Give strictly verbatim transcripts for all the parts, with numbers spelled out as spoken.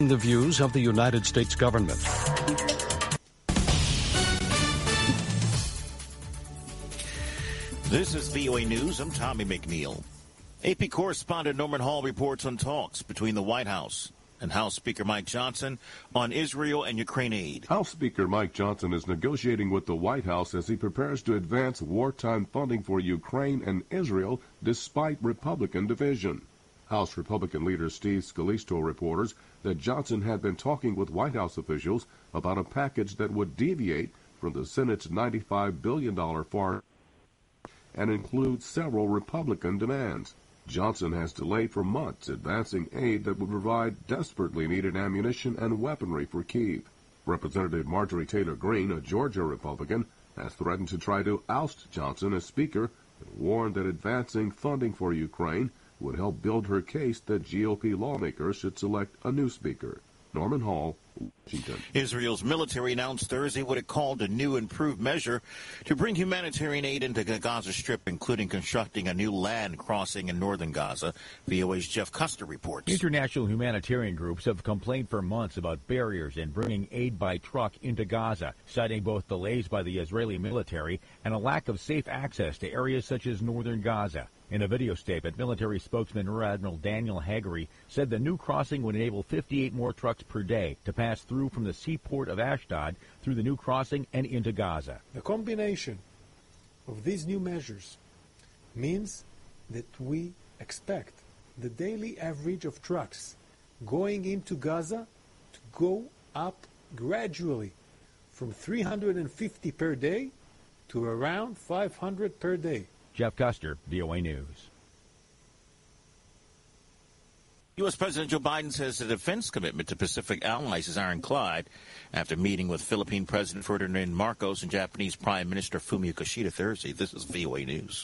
The views of the United States government. This is V O A News. I'm Tommy McNeil. A P correspondent Norman Hall reports on talks between the White House and House Speaker Mike Johnson on Israel and Ukraine aid. House Speaker Mike Johnson is negotiating with the White House as he prepares to advance wartime funding for Ukraine and Israel despite Republican division. House Republican leader Steve Scalise told reporters that Johnson had been talking with White House officials about a package that would deviate from the Senate's ninety-five billion dollars foreign and include several Republican demands. Johnson has delayed for months advancing aid that would provide desperately needed ammunition and weaponry for Kyiv. Representative Marjorie Taylor Greene, a Georgia Republican, has threatened to try to oust Johnson as Speaker and warned that advancing funding for Ukraine would help build her case that G O P lawmakers should select a new Speaker. Norman Hall, Washington. Israel's military announced Thursday what it called a new improved measure to bring humanitarian aid into the Gaza Strip, including constructing a new land crossing in northern Gaza. V O A's Jeff Custer reports. International humanitarian groups have complained for months about barriers in bringing aid by truck into Gaza, citing both delays by the Israeli military and a lack of safe access to areas such as northern Gaza. In a video statement, military spokesman Rear Admiral Daniel Haggerty said the new crossing would enable fifty-eight more trucks per day to pass through from the seaport of Ashdod through the new crossing and into Gaza. The combination of these new measures means that we expect the daily average of trucks going into Gaza to go up gradually from three hundred fifty per day to around five hundred per day. Jeff Custer, V O A News. U S. President Joe Biden says the defense commitment to Pacific allies is ironclad after meeting with Philippine President Ferdinand Marcos and Japanese Prime Minister Fumio Kishida Thursday. This is V O A News.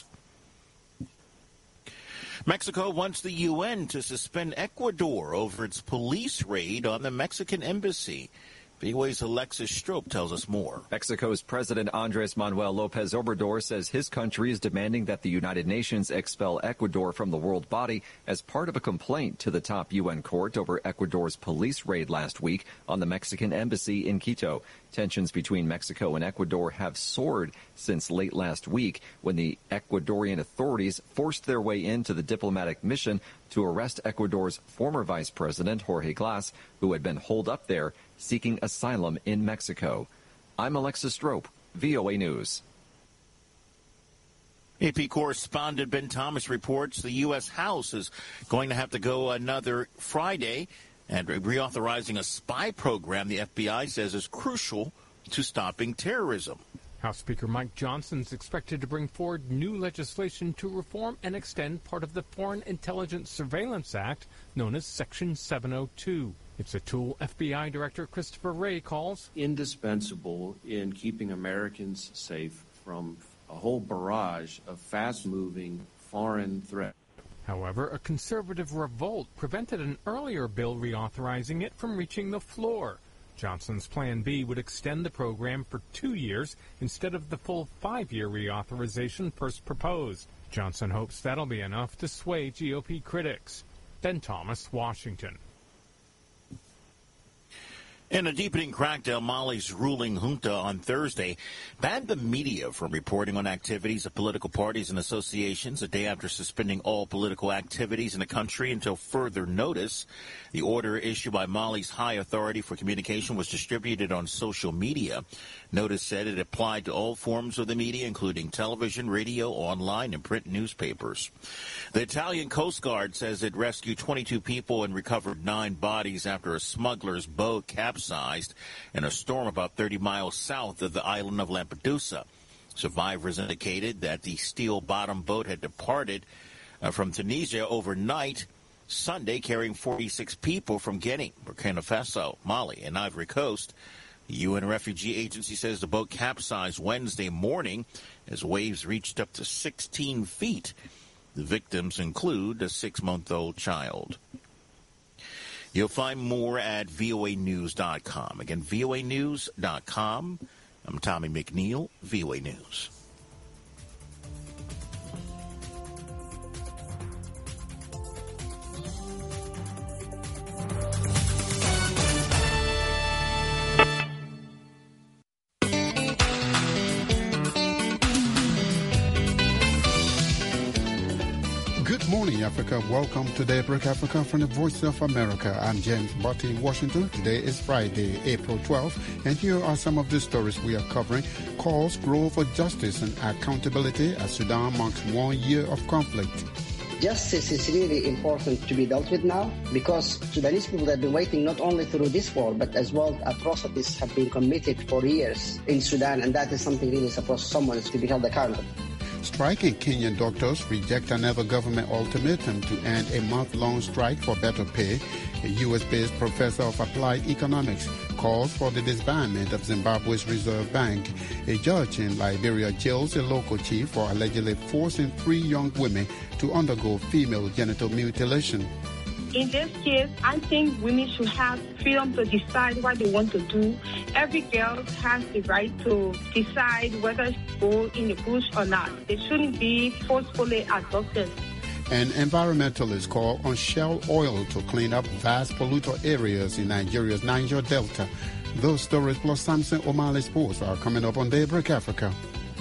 Mexico wants the U N to suspend Ecuador over its police raid on the Mexican embassy. V O A's Alexis Strope tells us more. Mexico's President Andres Manuel Lopez Obrador says his country is demanding that the United Nations expel Ecuador from the world body as part of a complaint to the top U N court over Ecuador's police raid last week on the Mexican embassy in Quito. Tensions between Mexico and Ecuador have soared since late last week when the Ecuadorian authorities forced their way into the diplomatic mission to arrest Ecuador's former vice president, Jorge Glass, who had been holed up there seeking asylum in Mexico. I'm Alexis Strope, V O A News. A P correspondent Ben Thomas reports the U S. House is going to have to go another Friday and reauthorizing a spy program the F B I says is crucial to stopping terrorism. House Speaker Mike Johnson is expected to bring forward new legislation to reform and extend part of the Foreign Intelligence Surveillance Act, known as Section seven oh two. It's a tool F B I Director Christopher Wray calls indispensable in keeping Americans safe from a whole barrage of fast-moving foreign threats. However, a conservative revolt prevented an earlier bill reauthorizing it from reaching the floor. Johnson's Plan B would extend the program for two years instead of the full five-year reauthorization first proposed. Johnson hopes that'll be enough to sway G O P critics. Ben Thomas, Washington. In a deepening crackdown, Mali's ruling junta on Thursday banned the media from reporting on activities of political parties and associations a day after suspending all political activities in the country until further notice. The order issued by Mali's High Authority for Communication was distributed on social media. Notice said it applied to all forms of the media, including television, radio, online, and print newspapers. The Italian Coast Guard says it rescued twenty-two people and recovered nine bodies after a smuggler's boat capsized in a storm about thirty miles south of the island of Lampedusa. Survivors indicated that the steel-bottomed boat had departed uh, from Tunisia overnight Sunday, carrying forty-six people from Guinea, Burkina Faso, Mali, and Ivory Coast. The U N Refugee Agency says the boat capsized Wednesday morning as waves reached up to sixteen feet. The victims include a six-month-old child. You'll find more at V O A news dot com. Again, V O A news dot com. I'm Tommy McNeil, V O A News. Africa. Welcome to Daybreak Africa from the Voice of America. I'm James Botti in Washington. Today is Friday, April twelfth, and here are some of the stories we are covering. Calls grow for justice and accountability as Sudan marks one year of conflict. Justice is really important to be dealt with now because Sudanese people have been waiting not only through this war, but as well atrocities have been committed for years in Sudan, and that is something really supposed someone is to be held accountable. Striking Kenyan doctors reject another government ultimatum to end a month-long strike for better pay. A U S-based professor of applied economics calls for the disbandment of Zimbabwe's Reserve Bank. A judge in Liberia jails a local chief for allegedly forcing three young women to undergo female genital mutilation. In this case, I think women should have freedom to decide what they want to do. Every girl has the right to decide whether to go in the bush or not. They shouldn't be forcefully adopted. An environmentalist called on Shell Oil to clean up vast polluter areas in Nigeria's Niger Delta. Those stories plus Samson O'Malley Sports are coming up on Daybreak Africa.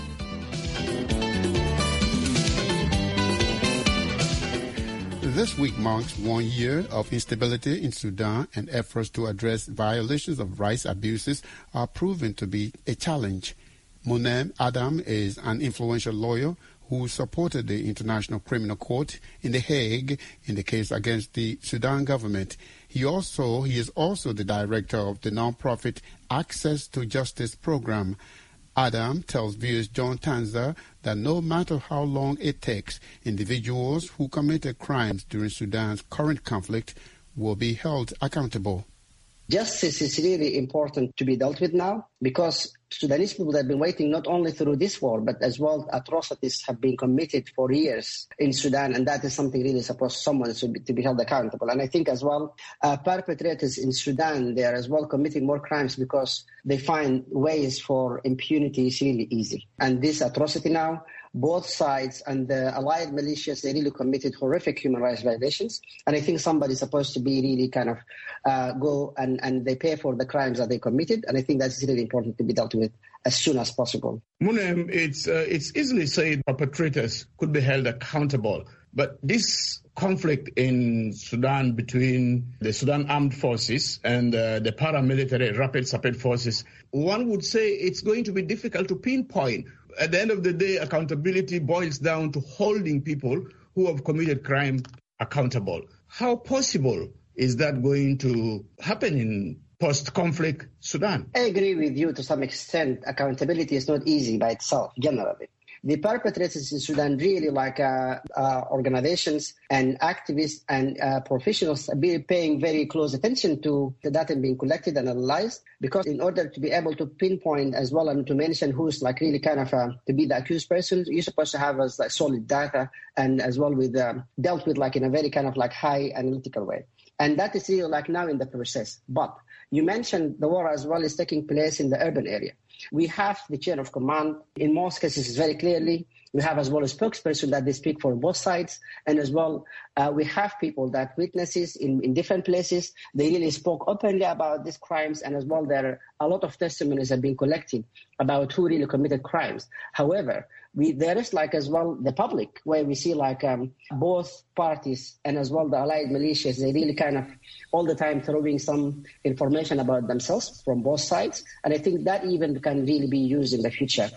This week marks one year of instability in Sudan, and efforts to address violations of rights abuses are proven to be a challenge. Munem Adam is an influential lawyer who supported the International Criminal Court in The Hague in the case against the Sudan government. He also he is also the director of the nonprofit Access to Justice program. Adam tells viewers John Tanza that no matter how long it takes, individuals who committed crimes during Sudan's current conflict will be held accountable. Justice is really important to be dealt with now because Sudanese people have been waiting not only through this war, but as well atrocities have been committed for years in Sudan, and that is something really supposed someone to be, to be held accountable. And I think as well, uh, perpetrators in Sudan, they are as well committing more crimes because they find ways for impunity is really easy. And this atrocity now, both sides and the allied militias, they really committed horrific human rights violations. And I think somebody's supposed to be really kind of uh, go and, and they pay for the crimes that they committed. And I think that's really important to be dealt with as soon as possible. Munem, it's, uh, it's easily said perpetrators could be held accountable. But this conflict in Sudan between the Sudan Armed Forces and uh, the paramilitary Rapid Support Forces, one would say it's going to be difficult to pinpoint. At the end of the day, accountability boils down to holding people who have committed crime accountable. How possible is that going to happen in post-conflict Sudan? I agree with you to some extent. Accountability is not easy by itself, generally. The perpetrators in Sudan really like uh, uh, organizations and activists and uh, professionals be paying very close attention to the data being collected and analyzed, because in order to be able to pinpoint as well and to mention who's like really kind of uh, to be the accused person, you're supposed to have as like solid data and as well with um, dealt with like in a very kind of like high analytical way. And that is really like now in the process. But you mentioned the war as well is taking place in the urban area. We have the chain of command. In most cases, very clearly. We have as well a spokesperson that they speak for both sides. And as well, uh, we have people that witnesses in, in different places. They really spoke openly about these crimes. And as well, there are a lot of testimonies have been collected about who really committed crimes. However, we, there is like as well the public where we see like um, both parties and as well the allied militias, they really kind of all the time throwing some information about themselves from both sides. And I think that even can really be used in the future.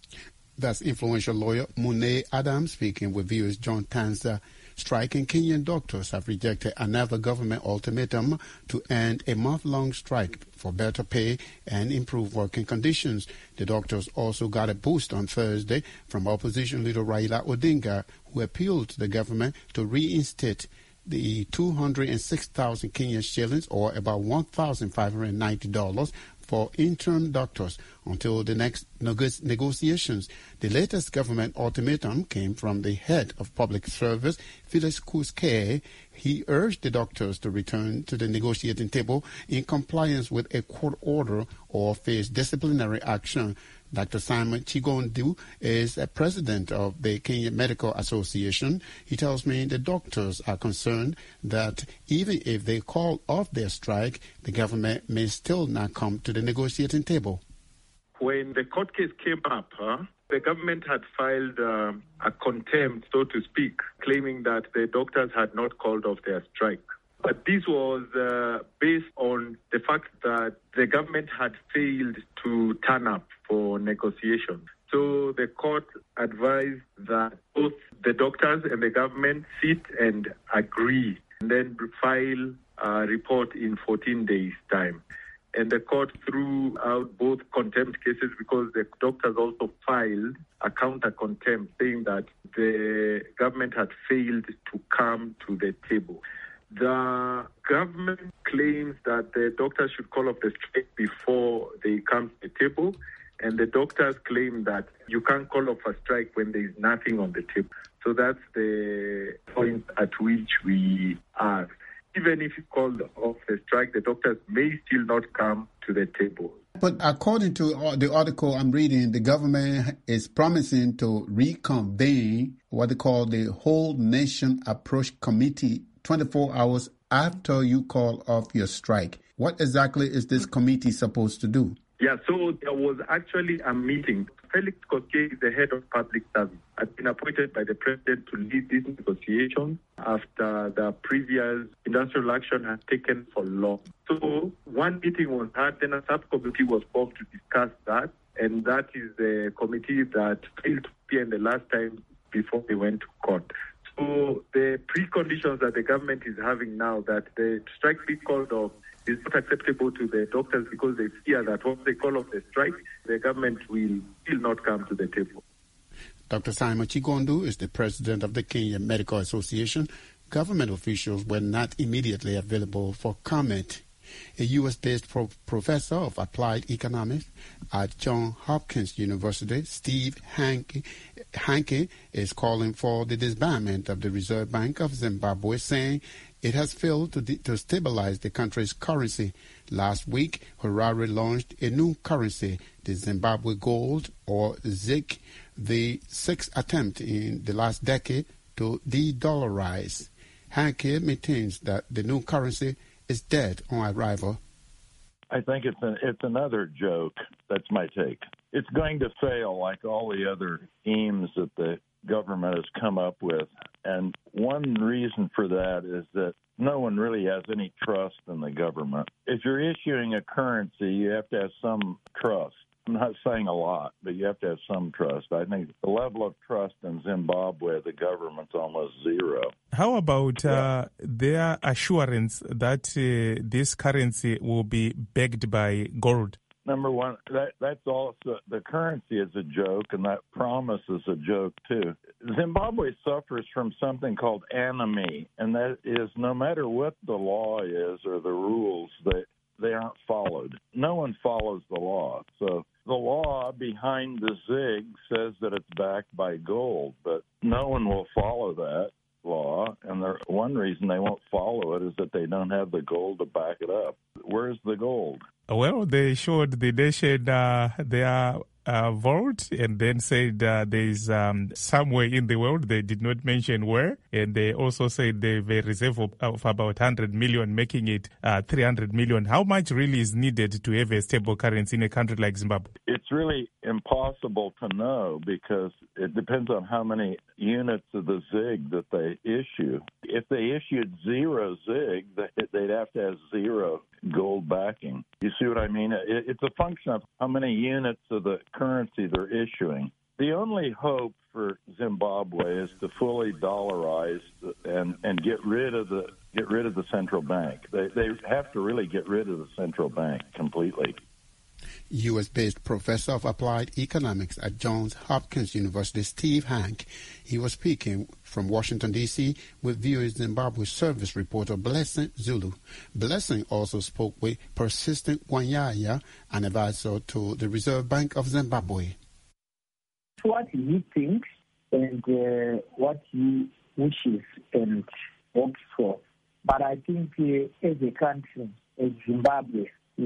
That's influential lawyer Munem Adam speaking with viewers John Tanza. Striking Kenyan doctors have rejected another government ultimatum to end a month-long strike for better pay and improved working conditions. The doctors also got a boost on Thursday from opposition leader Raila Odinga, who appealed to the government to reinstate the two hundred six thousand Kenyan shillings, or about one thousand five hundred ninety dollars, for interim doctors until the next negotiations. The latest government ultimatum came from the head of public service, Felix Kuske. He urged the doctors to return to the negotiating table in compliance with a court order or face disciplinary action. Doctor Simon Chigondu is a president of the Kenya Medical Association. He tells me the doctors are concerned that even if they call off their strike, the government may still not come to the negotiating table. When the court case came up, huh, The government had filed uh, a contempt, so to speak, claiming that the doctors had not called off their strike. But this was uh, based on the fact that the government had failed to turn up for negotiations. So the court advised that both the doctors and the government sit and agree and then file a report in fourteen days' time. And the court threw out both contempt cases because the doctors also filed a counter contempt saying that the government had failed to come to the table. The government claims that the doctors should call off the strike before they come to the table, and the doctors claim that you can't call off a strike when there is nothing on the table. So that's the point at which we are. Even if you call off the strike, the doctors may still not come to the table. But according to the article I'm reading, the government is promising to reconvene what they call the Whole Nation Approach Committee twenty-four hours after you call off your strike. What exactly is this committee supposed to do? Yeah, so there was actually a meeting. Felix Koskei is the head of public service, had been appointed by the president to lead these negotiations after the previous industrial action had taken for long. So one meeting was had, then a subcommittee was formed to discuss that, and that is the committee that failed to appear in the last time before they went to court. So the preconditions that the government is having now, that the strike be called off, is not acceptable to the doctors because they fear that once they call off the strike, the government will still not come to the table. Doctor Simon Chigondu is the president of the Kenya Medical Association. Government officials were not immediately available for comment. A U S-based pro- professor of applied economics at Johns Hopkins University, Steve Hanke, Hanke, is calling for the disbandment of the Reserve Bank of Zimbabwe, saying it has failed to, de- to stabilize the country's currency. Last week, Harare launched a new currency, the Zimbabwe Gold, or Z I C, the sixth attempt in the last decade to de-dollarize. Hanke maintains that the new currency is dead on arrival. I think it's an, it's another joke. That's my take. It's going to fail like all the other schemes that the government has come up with. And one reason for that is that no one really has any trust in the government. If you're issuing a currency, you have to have some trust. I'm not saying a lot, but you have to have some trust. I think the level of trust in Zimbabwe, the government's almost zero. How about uh, their assurance that uh, this currency will be backed by gold? Number one, that, that's also, the currency is a joke, and that promise is a joke, too. Zimbabwe suffers from something called anomie, and that is no matter what the law is or the rules, they, they aren't followed. No one follows the law. So the law behind the Z I G says that it's backed by gold, but no one will follow that law, and the one reason they won't follow it is that they don't have the gold to back it up. Where's the gold? Well, they showed the nation uh, their uh, vault and then said uh, there is um, somewhere in the world, they did not mention where, and they also said they have a reserve of, of about one hundred million, making it uh, three hundred million. How much really is needed to have a stable currency in a country like Zimbabwe? It's really impossible to know because it depends on how many units of the Z I G that they issue. If they issued zero Z I G, they'd have to have zero gold backing. You see what I mean? It's a function of how many units of the currency they're issuing. The only hope for Zimbabwe is to fully dollarize and, and get rid of the get rid of the central bank. They they have to really get rid of the central bank completely. U S-based professor of applied economics at Johns Hopkins University, Steve Hanke. He was speaking from Washington, D C with V O A Zimbabwe service reporter Blessing Zulu. Blessing also spoke with Persistent Wanyaya, an advisor to the Reserve Bank of Zimbabwe. What he thinks and uh, what he wishes and hopes for. But I think uh, as a country, as Zimbabwe,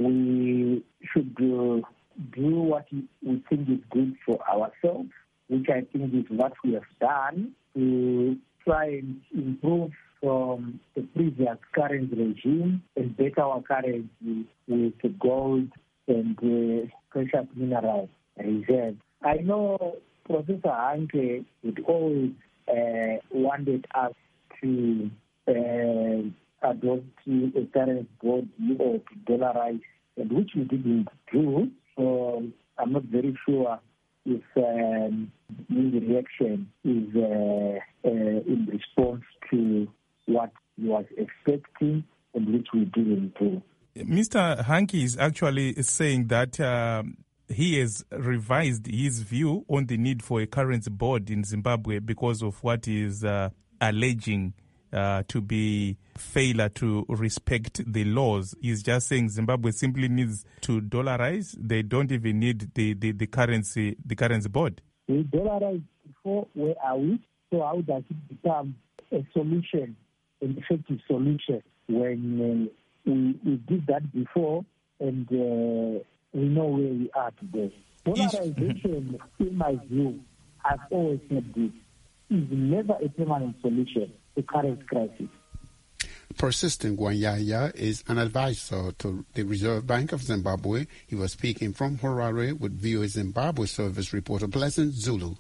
we should uh, do what we think is good for ourselves, which I think is what we have done to try and improve from the previous currency regime and better our currency with gold and uh, precious mineral reserves. I know Professor Hanke would always uh, wanted us to uh, adopt a current body or to dollarize, and which we didn't do. So I'm not very sure if um, the reaction is uh, uh, in response to what he was expecting and which we didn't do. Mister Hanke is actually saying that uh, he has revised his view on the need for a currency board in Zimbabwe because of what he is uh, alleging uh, to be failure to respect the laws. He's just saying Zimbabwe simply needs to dollarize. They don't even need the, the, the currency the currency board. We dollarized before. Where are we? So how does it become a solution, an effective solution, when uh, we, we did that before and uh, we know where we are today? Dollarization, in my view, I've always said this, is never a permanent solution to current crisis. Persistent Gwanyaya is an advisor to the Reserve Bank of Zimbabwe. He was speaking from Harare with V O A Zimbabwe service reporter Pleasant Zulu.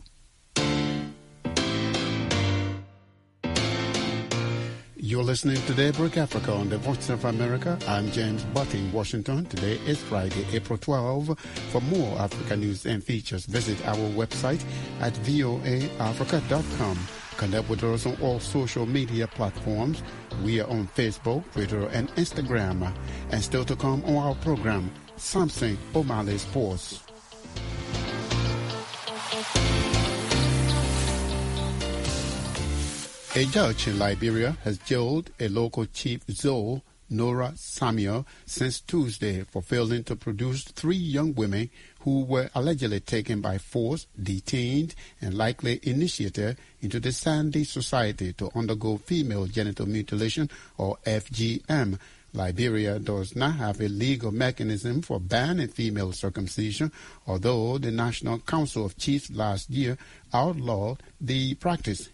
You're listening to Daybreak Africa on the Voice of America. I'm James Butt in Washington. Today is Friday, April twelfth. For more Africa news and features, visit our website at voa africa dot com. Connect with us on all social media platforms. We are on Facebook, Twitter, and Instagram. And still to come on our program, Samson O'Malley Sports. A judge in Liberia has jailed a local chief, Zoe Nora Samuel, since Tuesday for failing to produce three young women who were allegedly taken by force, detained, and likely initiated into the Sandy Society to undergo female genital mutilation, or F G M. Liberia does not have a legal mechanism for banning female circumcision, although the National Council of Chiefs last year outlawed the practice.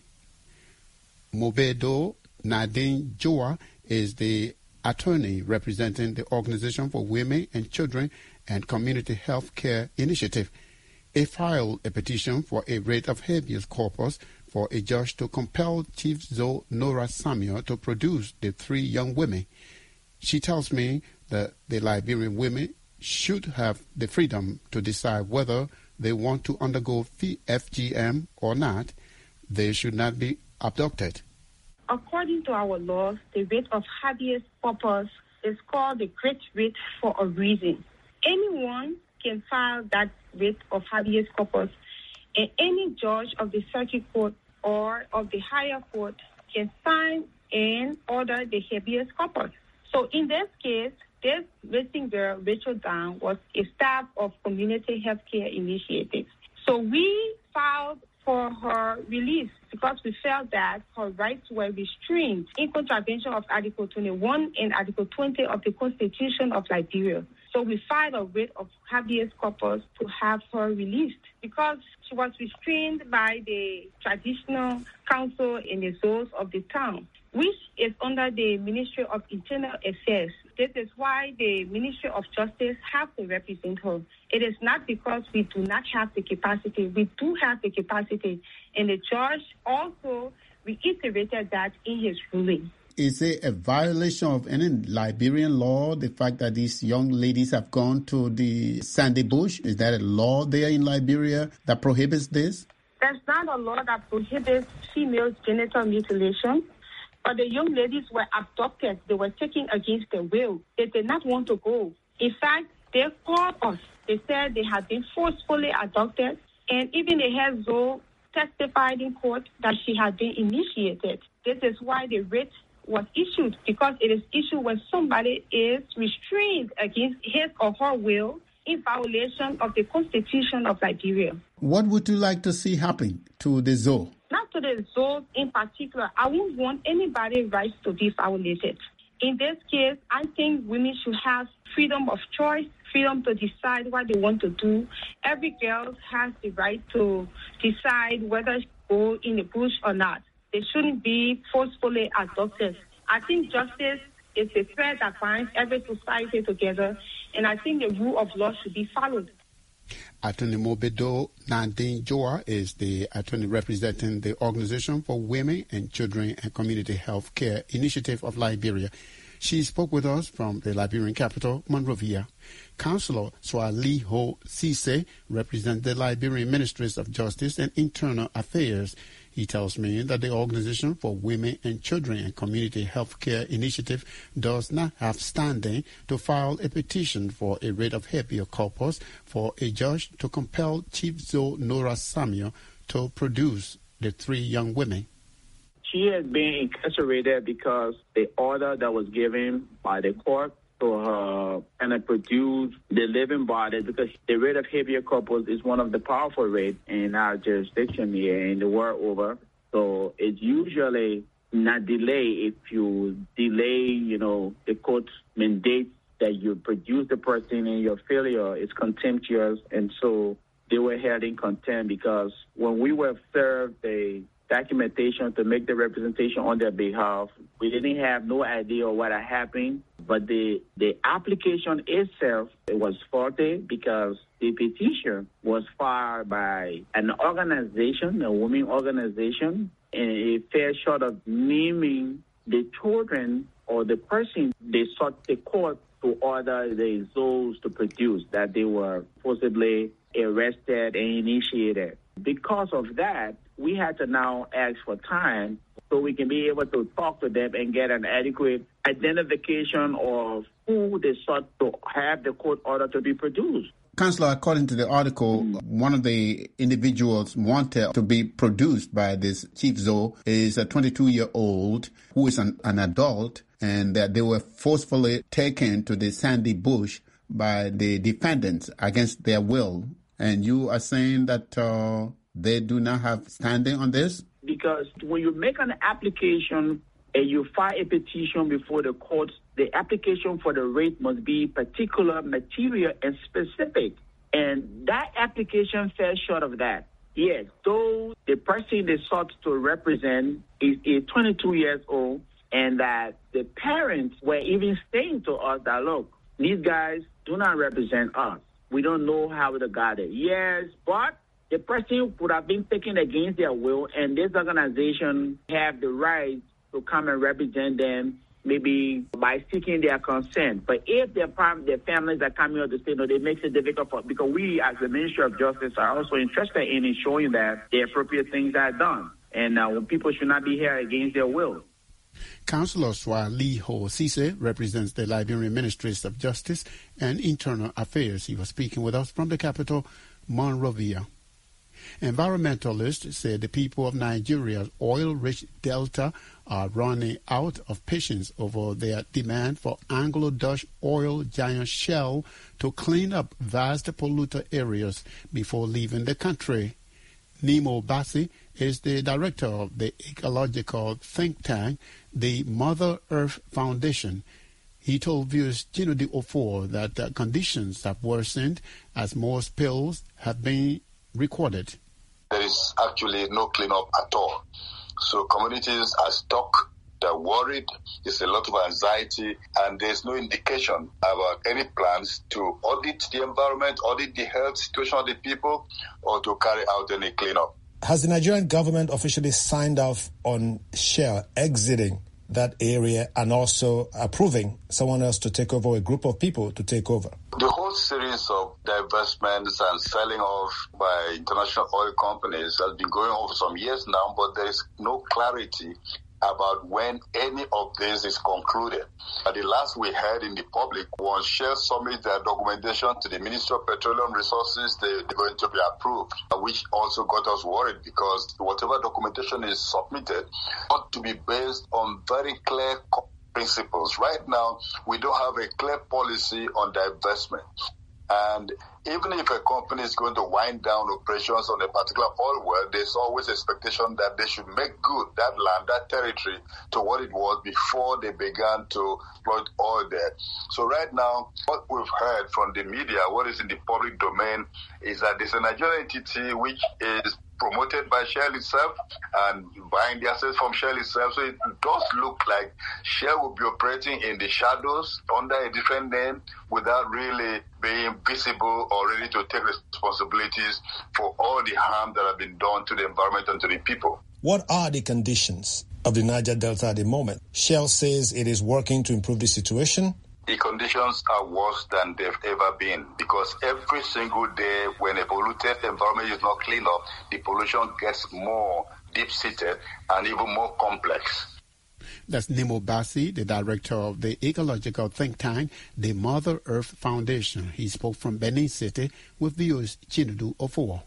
Mobedo Nadine Joa is the attorney representing the Organization for Women and Children and Community Health Care Initiative. He filed a petition for a writ of habeas corpus for a judge to compel Chief Zoe Nora Samuel to produce the three young women. She tells me that the Liberian women should have the freedom to decide whether they want to undergo F G M or not. They should not be abducted. According to our laws, the writ of habeas corpus is called the Great Writ for a reason. Anyone can file that writ of habeas corpus, and any judge of the circuit court or of the higher court can sign and order the habeas corpus. So in this case, this missing girl, Rachel Down, was a staff of Community Healthcare Initiative. So we filed for her release because we felt that her rights were restrained in contravention of Article twenty-one and Article twenty of the Constitution of Liberia. So we filed a writ of habeas corpus to have her released because she was restrained by the traditional council and the zones of the town, which is under the Ministry of Internal Affairs. This is why the Ministry of Justice has to represent her. It is not because we do not have the capacity. We do have the capacity. And the judge also reiterated that in his ruling. Is it a violation of any Liberian law, the fact that these young ladies have gone to the Sandy Bush? Is that a law there in Liberia that prohibits this? There's not a law that prohibits female genital mutilation. But the young ladies were abducted. They were taken against their will. They did not want to go. In fact, they called us. They said they had been forcefully abducted. And even the head Zoe testified in court that she had been initiated. This is why the writ was issued, because it is issued when somebody is restrained against his or her will in violation of the Constitution of Liberia. What would you like to see happen to the Zoe? Not to the Zoe in particular. I won't want anybody's rights to be violated. In this case, I think women should have freedom of choice, freedom to decide what they want to do. Every girl has the right to decide whether to go in the bush or not. They shouldn't be forcefully abducted. I think justice is a thread that binds every society together, and I think the rule of law should be followed. Attorney Mobedo Nandine Joa is the attorney representing the Organization for Women and Children and Community Health Care Initiative of Liberia. She spoke with us from the Liberian capital, Monrovia. Councillor Swaliho Cisse represents the Liberian Ministries of Justice and Internal Affairs. He tells me that the Organization for Women and Children and Community Health Care Initiative does not have standing to file a petition for a writ of habeas corpus for a judge to compel Chief Zoe Nora Samuel to produce the three young women. She has been incarcerated because the order that was given by the court to her and produce the living body, because the writ of habeas corpus is one of the powerful writs in our jurisdiction here in the world over. So it's usually not delay if you delay, you know, the court mandates that you produce the person and your failure is contemptuous. And so they were held in contempt because when we were served the documentation to make the representation on their behalf, we didn't have no idea of what had happened. But the, the application itself, it was faulty because the petition was filed by an organization, a women organization, and it fell short of naming the children or the person they sought the court to order the Zoes to produce, that they were forcibly arrested and initiated. Because of that, we had to now ask for time so we can be able to talk to them and get an adequate identification of who they sought to have the court order to be produced. Councillor, according to the article, mm. one of the individuals wanted to be produced by this Chief Zoe is a twenty-two-year-old who is an, an adult, and that they were forcefully taken to the Sandy Bush by the defendants against their will. And you are saying that uh, they do not have standing on this? Because when you make an application and you file a petition before the courts, the application for the rate must be particular, material, and specific. And that application fell short of that. Yes, though the person they sought to represent is, is twenty-two years old, and that the parents were even saying to us that, look, these guys do not represent us. We don't know how they got it. Yes, but the person would have been taken against their will, and this organization have the right to come and represent them, maybe by seeking their consent. But if their, their families are coming out to say no, it makes it difficult for, because we as the Ministry of Justice are also interested in ensuring that the appropriate things are done. And uh, when people should not be here against their will. Councillor Swaliho Cisse represents the Liberian Ministries of Justice and Internal Affairs. He was speaking with us from the capital, Monrovia. Environmentalists say the people of Nigeria's oil-rich delta are running out of patience over their demand for Anglo-Dutch oil giant Shell to clean up vast polluter areas before leaving the country. Nemo Bassi is the director of the ecological think tank, the Mother Earth Foundation. He told viewers Gino de Ofor that uh, conditions have worsened as more spills have been recorded. There is actually no cleanup at all. So communities are stuck, they're worried, there's a lot of anxiety, and there's no indication about any plans to audit the environment, audit the health situation of the people, or to carry out any cleanup. Has the Nigerian government officially signed off on Shell exiting that area and also approving someone else to take over, a group of people to take over? The whole series of divestments and selling off by international oil companies has been going on for some years now, but there is no clarity about when any of this is concluded. At the last we heard in the public was Shell submit their documentation to the Ministry of Petroleum Resources, they, they're going to be approved, which also got us worried because whatever documentation is submitted ought to be based on very clear principles. Right now, we don't have a clear policy on divestment. And even if a company is going to wind down operations on a particular oil well, there's always expectation that they should make good that land, that territory, to what it was before they began to exploit oil there. So right now, what we've heard from the media, what is in the public domain, is that there's a Nigerian entity which is promoted by Shell itself and buying the assets from Shell itself. So it does look like Shell will be operating in the shadows under a different name without really being being visible or ready to take responsibilities for all the harm that have been done to the environment and to the people. What are the conditions of the Niger Delta at the moment? Shell says it is working to improve the situation. The conditions are worse than they've ever been because every single day when a polluted environment is not cleaned up, the pollution gets more deep-seated and even more complex. That's Nemo Bassi, the director of the ecological think tank, the Mother Earth Foundation. He spoke from Benin City with viewers Chinedu Ofowo.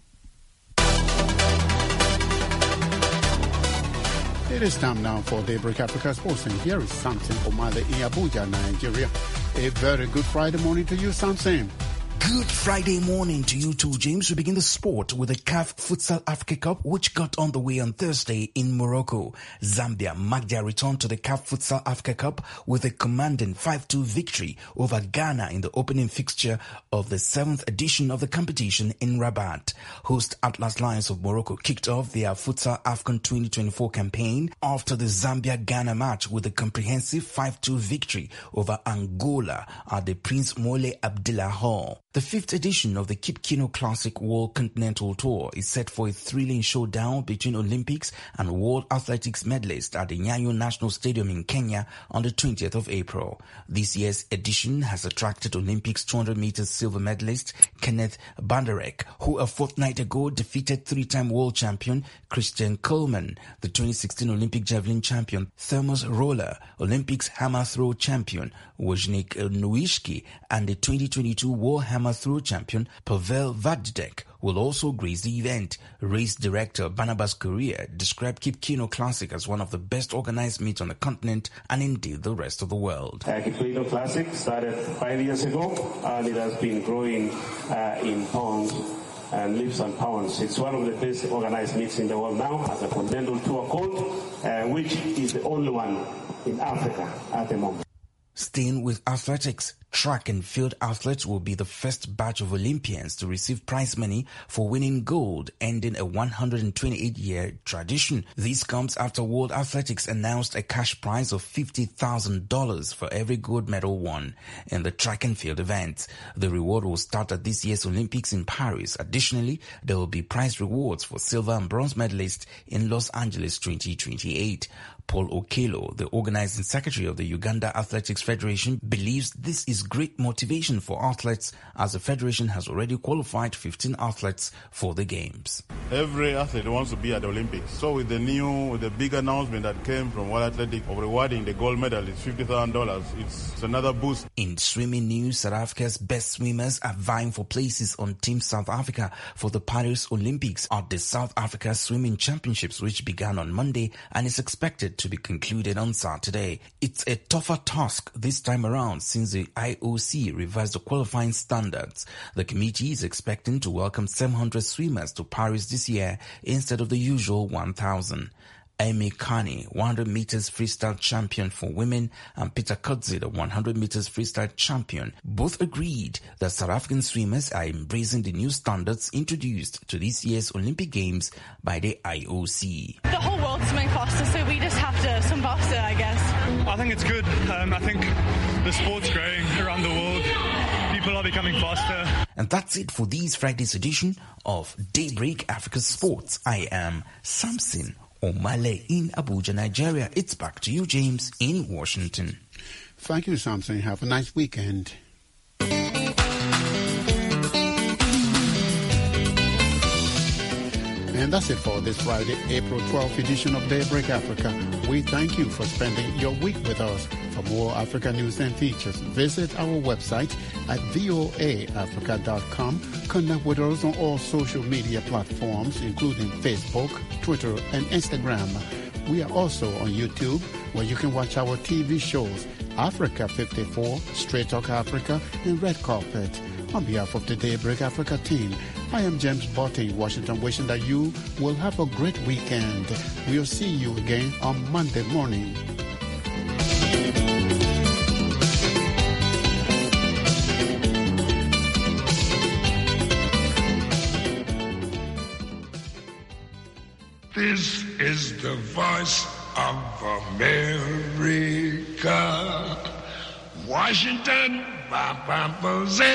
It is time now for Daybreak Africa Sports, and here is Samson Omale in Abuja, Nigeria. A very good Friday morning to you, Samson. Good Friday morning to you too, James. We begin the sport with the C A F Futsal Africa Cup, which got underway on Thursday in Morocco. Zambia marked their return to the C A F Futsal Africa Cup with a commanding five two victory over Ghana in the opening fixture of the seventh edition of the competition in Rabat. Host Atlas Lions of Morocco kicked off their Futsal AFCON twenty twenty-four campaign after the Zambia-Ghana match with a comprehensive five two victory over Angola at the Prince Mole Abdullah Hall. The fifth edition of the Kip Keino Classic World Continental Tour is set for a thrilling showdown between Olympics and World Athletics medalists at the Nyayo National Stadium in Kenya on the twentieth of April. This year's edition has attracted Olympics two hundred meters silver medalist Kenneth Banderek, who a fortnight ago defeated three-time world champion Christian Coleman, the twenty sixteen Olympic javelin champion Thomas Roller, Olympics hammer throw champion Wojciech Nowicki, and the twenty twenty-two World Hammer Throw champion Pavel Vadidek will also grace the event. Race director Barnabas Correa described Kip Keino Classic as one of the best organized meets on the continent and indeed the rest of the world. Uh, Kip Keino Classic started five years ago and it has been growing uh, in pounds and leaps and pounds. It's one of the best organized meets in the world now as a continental tour code, uh, which is the only one in Africa at the moment. Staying with athletics, track and field athletes will be the first batch of Olympians to receive prize money for winning gold, ending a one hundred twenty-eight year tradition. This comes after World Athletics announced a cash prize of fifty thousand dollars for every gold medal won in the track and field events. The reward will start at this year's Olympics in Paris. Additionally, there will be prize rewards for silver and bronze medalists in Los Angeles twenty twenty-eight. Paul Okello, the organizing secretary of the Uganda Athletics Federation, believes this is great motivation for athletes as the federation has already qualified fifteen athletes for the games. Every athlete wants to be at the Olympics. So with the new, with the big announcement that came from World Athletics of rewarding the gold medal, it's fifty thousand dollars. It's another boost. In swimming news, South Africa's best swimmers are vying for places on Team South Africa for the Paris Olympics at the South Africa Swimming Championships, which began on Monday and is expected to be concluded on Saturday. It's a tougher task this time around since the I O C revised the qualifying standards. The committee is expecting to welcome seven hundred swimmers to Paris this year instead of the usual one thousand. Amy Carney, one hundred meters freestyle champion for women, and Peter Kudzi, the one hundred meters freestyle champion, both agreed that South African swimmers are embracing the new standards introduced to this year's Olympic Games by the I O C. The whole world's swimming faster, so we just have to swim faster, I guess. I think it's good. Um, I think the sport's growing around the world. People are becoming faster. And that's it for this Friday's edition of Daybreak Africa Sports. I am Samson Omale in Abuja, Nigeria. It's back to you, James, in Washington. Thank you, Samson. Have a nice weekend. And that's it for this Friday, April twelfth edition of Daybreak Africa. We thank you for spending your week with us. For more Africa news and features, visit our website at voa africa dot com. Connect with us on all social media platforms, including Facebook, Twitter, and Instagram. We are also on YouTube, where you can watch our T V shows, Africa fifty-four, Straight Talk Africa, and Red Carpet. On behalf of the Daybreak Africa team, I am James Botte in Washington, wishing that you will have a great weekend. We'll see you again on Monday morning. This is the voice of America. Washington,